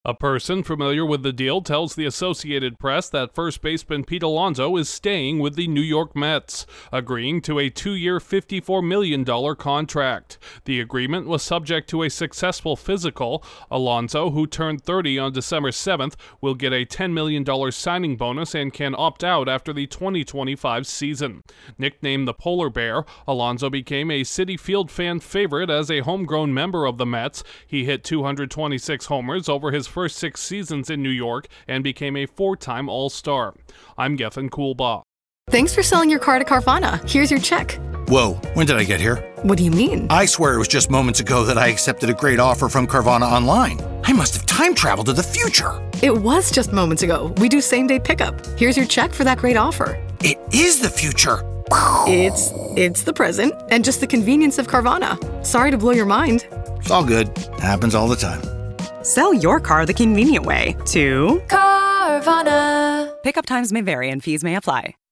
A person familiar with the deal tells the Associated Press that first baseman Pete Alonso is staying with the New York Mets, agreeing to a 2-year, $54 million contract. The agreement was subject to a successful physical. Alonso, who turned 30 on December 7th, will get a $10 million signing bonus and can opt out after the 2025 season. Nicknamed the Polar Bear, Alonso became a Citi Field fan favorite as a homegrown member of the Mets. He hit 226 homers over his first 6 seasons in New York and became a 4-time All-Star. I'm Gethin Coolbaugh. Thanks for selling your car to Carvana. Here's your check. Whoa, when did I get here? What do you mean? I swear it was just moments ago that I accepted a great offer from Carvana online. I must have time traveled to the future. It was just moments ago. We do same-day pickup. Here's your check for that great offer. It is the future. It's the present and just the convenience of Carvana. Sorry to blow your mind. It's all good. Happens all the time. Sell your car the convenient way to Carvana. Pickup times may vary and fees may apply.